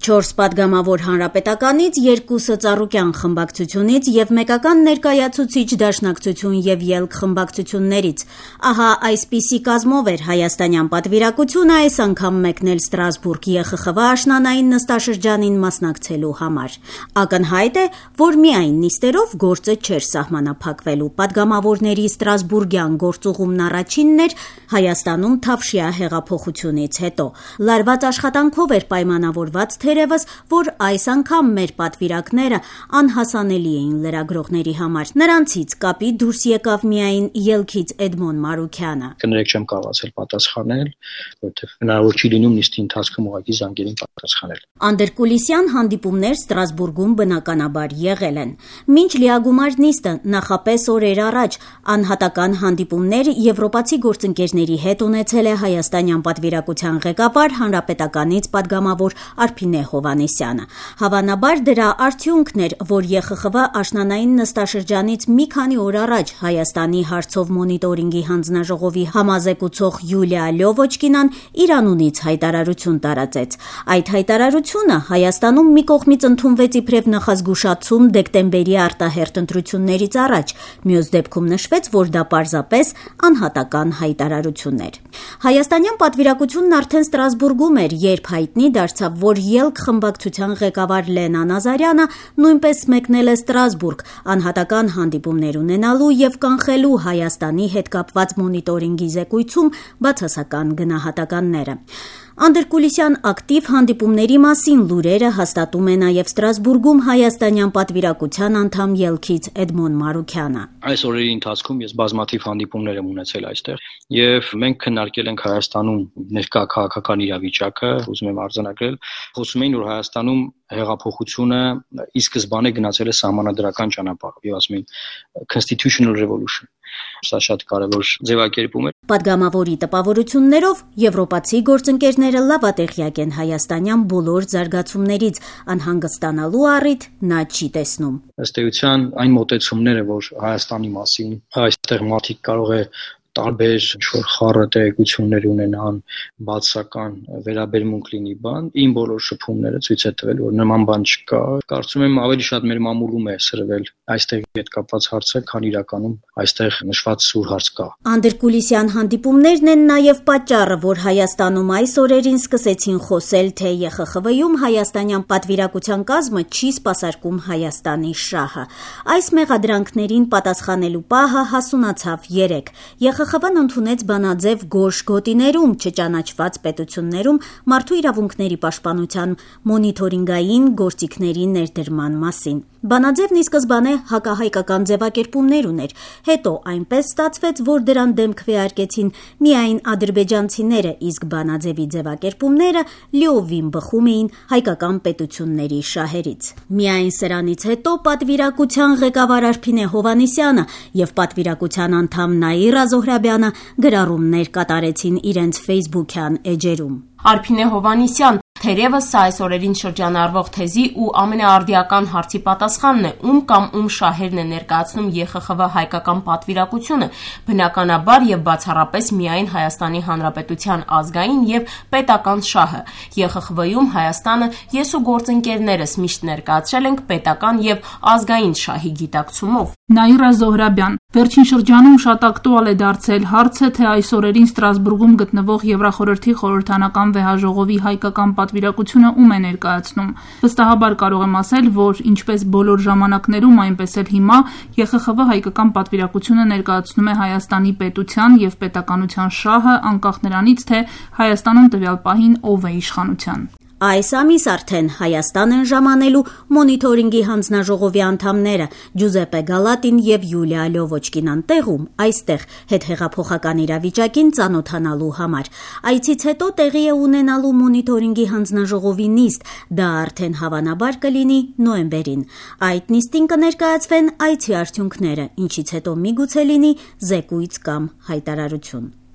4 պատգամավոր հանրապետականից, 2-ը Ծառուկյան խմբակցությունից և մեկական ներկայացուցիչ դաշնակցություն և ելք խմբակցություններից։ Ահա այսպիսի կազմով էր հայաստանյան պատվիրակությունը այս անգամ մեկնել Ստրասբուրգ ԵԽԽՎ աշնանային նստաշրջանին մասնակցելու համար։ Ակնհայտ է, որ միայն նիստերով գործը չէր սահմանափակվելու։ Պատգամավորների Ստրասբուրգյան գործուղումն առաջինն էր Հայաստանում Թավշյա հեղափոխությունից հետո։ Լարված աշխատանքով էր պայմանավորված թերևս, որ այս անգամ մեր պատվիրակները անհասանելի էին լրագրողների համար։ Նրանցից կապի դուրս եկավ միայն ելքից Էդմոն Մարուքյանը։ Կներեք չեմ կարողացել պատասխանել, որովհետև հնարավոր չի լինում նիստի ընթացքում ուղղակի զանգերին պատասխանել։ Անդերկուլիսյան հանդիպումներ Ստրասբուրգում բնականաբար եղել են։ Մինչ լիագումար նիստը նախապես օրեր առաջ անհատական հանդիպումներ եվրոպացի գործընկերների հետ ունեցել է հայաստանյան պատվիրակության ղեկավար հանրապետականից պատգամավոր Արփինե Հովհաննիսյանը։ Հավանաբար դրա արդյունքն էր, որ ԵԽԽՎ աշնանային նստաշրջանից մի քանի օր առաջ Հայաստանի հարցով մոնիտորինգի հանձնաժողովի համազեկուցող Յուլիա Լյովոչկինան իր անունից հայտարարություն տարածեց։ Այդ հայտարարությունը Հայաստանում մի կողմից ընդունվեց իբրև նախազգուշացում դեկտեմբերի արտահերթ ընտրություններից առաջ, մյուս դեպքում նշվեց, որ դա պարզապես անհատական հայտարարություն էր։ Հայաստանյան պատվիրակությունն արդեն Ստրասբուրգում էր, երբ հայտնի դարձավ, որ ելք խմբակցության ղեկավար Լենա Նազարյանը նույնպես մեկնել է Ստրասբուրգ անհատական հանդիպումներ ունենալու և կանխելու Հայաստանի հետ կապված մոնիտորինգի զեկույցում բացասական գնահատականները։ Անդերկուլիսյան ակտիվ հանդիպումների մասին լուրերը հաստատում է նաև Ստրասբուրգում հայաստանյան պատվիրակության անդամ ելքից Էդմոն Մարուքյանը։ Այս օրերի ընթացքում ես բազմաթիվ հանդիպումներ եմ ունեցել այստեղ եւ մենք քննարկել ենք Հայաստանում ներկա քաղաքական իրավիճակը, ուզում եմ արձանագրել, խոսում էին, որ Հայաստանում հեղափոխությունը ի սկզբանե գնացել է սահմանադրական ճանապարհով եւ ասում էին constitutional revolution։ Սա շատ կարևոր ձևակերպում է։ Պատգամավորի տպավորություններով եվրոպացի գործընկերները լավատեղյակ են հայաստանյան բոլոր զարգացումներից, անհանգստանալու առիթ նա չի տեսնում։ Ըստ էության այն մոտեցումները, որ Հայաստանի մասին այստեղ մարդիկ կարող է տարբեր ինչ-որ խառը տեղեկություններ ունենան, բացական վերաբերմունք լինի բան, իմ բոլոր շփումները ցույց է տվել, որ նման բան չկա։ Կարծում եմ ավելի շատ մեր մամուլում է սրվել այստեղ հետ կապված հարցը, քան իրականում այստեղ նշված սուր հարց կա։ Անդերկուլիսյան հանդիպումներն են նաև պատճառը, որ Հայաստանում այս օրերին սկսեցին խոսել, թե ԵԽԽՎ-ում հայաստանյան պատվիրակության կազմը չի սպասարկում Հայաստանի շահը։ Այս մեղադրանքներին պատասխանելու պահը հասունացավ երեկ։ ԵԽԽՎ-ն ընդունեց բանաձև գորշ գոտիներում չճանաչված պետություններում մարդու իրավունքների պաշտպանության մոնիթորինգային գործիքների ներդրման մասին։ Բանաձևն ի սկզբանե հակահայկական ձևակերպումներ ուներ, հետո այնպես ստացվեց, որ դրան դեմ քվեարկեցին միայն ադրբեջանցիները, իսկ բանաձևի ձևակերպումները լիովին բխում էին հայկական պետությունների շահերից։ Միայն սրանից հետո պատվիրակության ղեկավար Արփինե Հովհաննիսյանը և պատվիրակության անդամ Նաիրա Զոհրաբյանը գրառումներ կատարեցին իրենց ֆեյսբուքյան էջերում։ Արփինե Հովհաննիսյան, թերևս սա այս օրերին շրջանառվող թեզի ու ամենաարդիական հարցի պատասխանն է, ում կամ ում շահերն է ներկայացնում ԵԽԽՎ հայկական պատվիրակությունը, բնականաբար եւ բացառապես միայն Հայաստանի Հանրապետության ազգային եւ պետական շահը։ ԵԽԽՎ-ում Հայաստանը ես ու գործընկերներս միշտ ներկայացրել ենք պետական եւ ազգային շահի գիտակցումով։ Նաիրա Զոհրաբյան, վերջին շրջանում շատ ակտուալ է դարձել հարցը, թե այս օրերին Ստրասբուրգում գտնվող Եվրախորհրդի խորհրդանական վեհաժողովի հայկական պատվիրակությունը ում է ներկայացնում։ Վստահաբար կարող եմ ասել, որ ինչպես բոլոր ժամանակներում, այնպես էլ հիմա ԵԽԽՎ հայկական պատվիրակությունը ներկայացնում է Հայաստանի պետության եւ պետականության շահը, անկախ նրանից, թե Հայաստանում տվյալ պահին ով է իշխանության։ Այս ամիս արդեն Հայաստան են ժամանելու մոնիտորինգի հանձնաժողովի անդամները Ջուզեպե Գալատին և Յուլիա Լյովոչկինան տեղում, այստեղ հետհեղափոխական իրավիճակին ծանոթանալու համար։ Այցից հետո տեղի է ունենալու մոնիտորինգի հանձնաժողովի նիստ, դա արդեն հավանաբար կլինի նոյեմբերին։ Այդ նիստին կներկայացվեն այցի արդյունքները, ինչից հետո միգուցե լինի զեկույց կամ հայտարարություն։